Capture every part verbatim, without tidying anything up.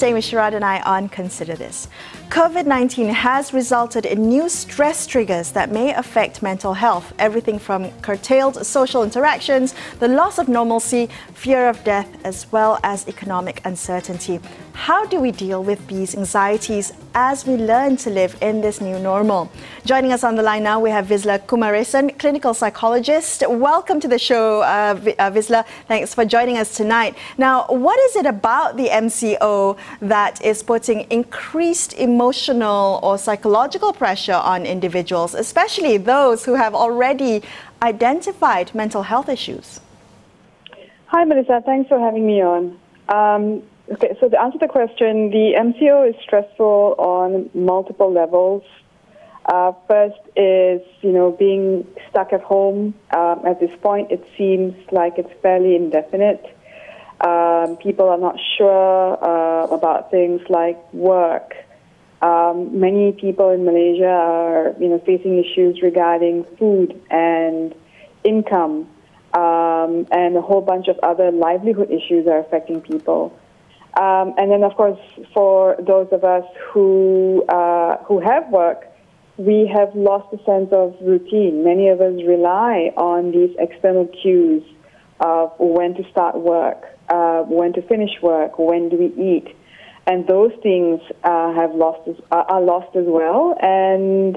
staying with Sharad and I on Consider This. COVID nineteen has resulted in new stress triggers that may affect mental health. Everything from curtailed social interactions, the loss of normalcy, fear of death, as well as economic uncertainty. How do we deal with these anxieties as we learn to live in this new normal? Joining us on the line now, we have Vizla Kumaresan, clinical psychologist. Welcome to the show, uh, Vizla. Thanks for joining us tonight. Now, what is it about the M C O that is putting increased emotional or psychological pressure on individuals, especially those who have already identified mental health issues? Hi, Melissa. Thanks for having me on. Um, okay, so to answer the question, the M C O is stressful on multiple levels. Uh, first is, you know, being stuck at home. Um, at this point, it seems like it's fairly indefinite. Um, people are not sure uh, about things like work. Um, many people in Malaysia are, you know, facing issues regarding food and income, um, and a whole bunch of other livelihood issues are affecting people. Um, and then, of course, for those of us who uh, who have work, we have lost a sense of routine. Many of us rely on these external cues of when to start work, uh, when to finish work, when do we eat. And those things uh, have lost as, uh, are lost as well. And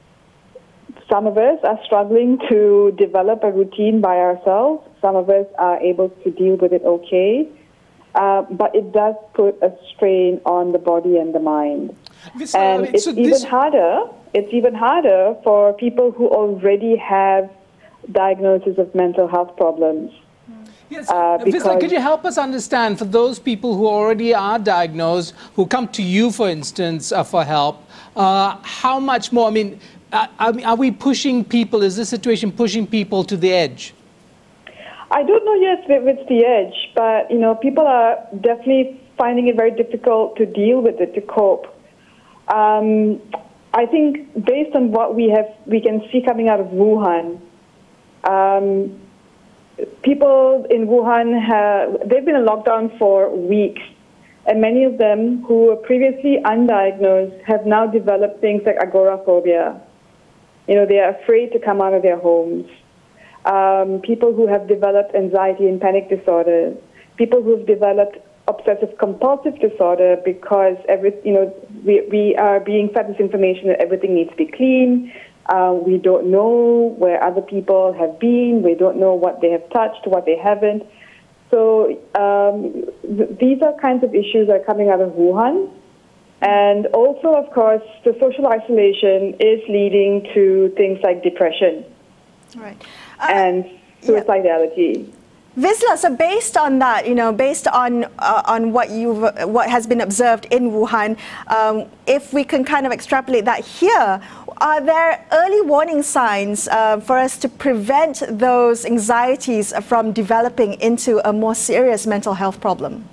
some of us are struggling to develop a routine by ourselves. Some of us are able to deal with it okay. Uh, but it does put a strain on the body and the mind. This, and I mean, it's so even this... harder. It's even harder for people who already have diagnoses of mental health problems. Yes, uh, Vizla, could you help us understand, for those people who already are diagnosed, who come to you, for instance, uh, for help, uh, how much more, I mean, uh, are we pushing people, is this situation pushing people to the edge? I don't know yet if it's the edge, but, you know, people are definitely finding it very difficult to deal with it, to cope. Um, I think based on what we have, we can see coming out of Wuhan, um, people in Wuhan have, they've been in lockdown for weeks, and many of them who were previously undiagnosed have now developed things like agoraphobia. You know, they are afraid to come out of their homes. Um, people who have developed anxiety and panic disorder, people who have developed obsessive compulsive disorder because every, you know, we, we are being fed this information that everything needs to be clean. Uh, we don't know where other people have been. We don't know what they have touched, what they haven't. So um, th- these are kinds of issues that are coming out of Wuhan. And also, of course, the social isolation is leading to things like depression. Right. Uh, and suicidality. Yeah. Vizla, so based on that, you know, based on uh, on what you've what has been observed in Wuhan, um, if we can kind of extrapolate that here, are there early warning signs uh, for us to prevent those anxieties from developing into a more serious mental health problem?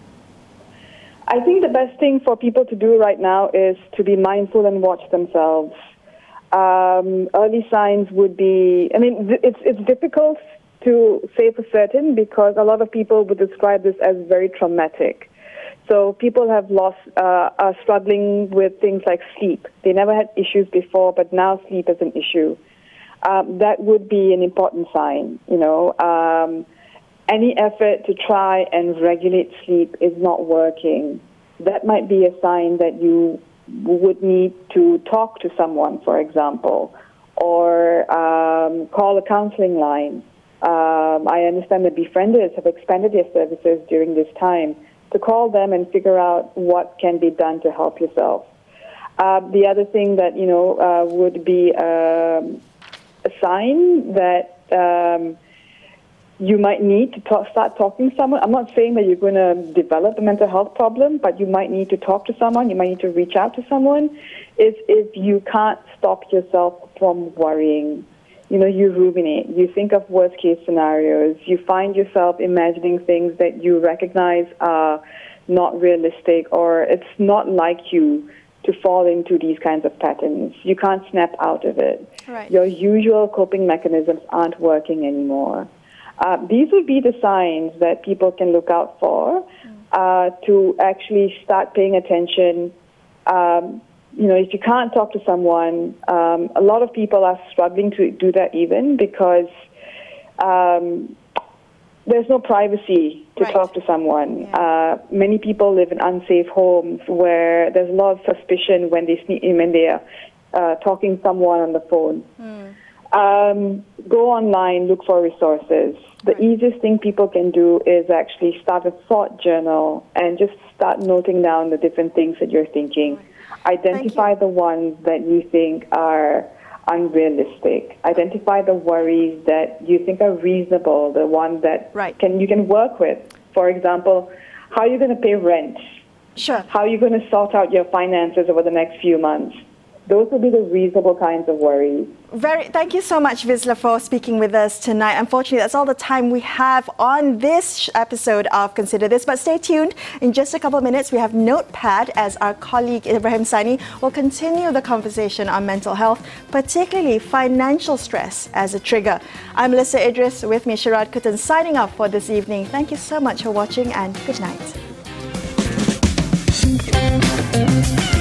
I think the best thing for people to do right now is to be mindful and watch themselves. Um, early signs would be, I mean, th- it's it's difficult to say for certain because a lot of people would describe this as very traumatic. So people have lost, uh, are struggling with things like sleep. They never had issues before, but now sleep is an issue. Um, that would be an important sign, you know. Um, any effort to try and regulate sleep is not working. That might be a sign that you would need to talk to someone, for example, or um, call a counseling line. Um, I understand that Befrienders have expanded their services during this time to call them and figure out what can be done to help yourself. Uh, the other thing that, you know, uh, would be um, a sign that um, you might need to talk, start talking to someone. I'm not saying that you're going to develop a mental health problem, but you might need to talk to someone. You might need to reach out to someone. Is if you can't stop yourself from worrying. You know, you ruminate. You think of worst-case scenarios. You find yourself imagining things that you recognize are not realistic, or it's not like you to fall into these kinds of patterns. You can't snap out of it. Right. Your usual coping mechanisms aren't working anymore. Uh, these would be the signs that people can look out for. uh, to actually start paying attention. Um, you know, if you can't talk to someone, um, a lot of people are struggling to do that even because um, there's no privacy to Right. talk to someone. Yeah. Uh, many people live in unsafe homes where there's a lot of suspicion when they sneak in, when they are uh, talking to someone on the phone. Mm. Um, go online, look for resources. The Right. easiest thing people can do is actually start a thought journal and just start noting down the different things that you're thinking. Identify the ones that you think are unrealistic. Identify the worries that you think are reasonable, the ones that Right. can you can work with. For example, how are you going to pay rent? Sure. How are you going to sort out your finances over the next few months? Those would be the reasonable kinds of worries. Very, thank you so much, Vizsla, for speaking with us tonight. Unfortunately, that's all the time we have on this episode of Consider This. But stay tuned. In just a couple of minutes, we have Notepad as our colleague Ibrahim Sani will continue the conversation on mental health, particularly financial stress as a trigger. I'm Melissa Idris, with me Sharad Kuttan, signing off for this evening. Thank you so much for watching and good night.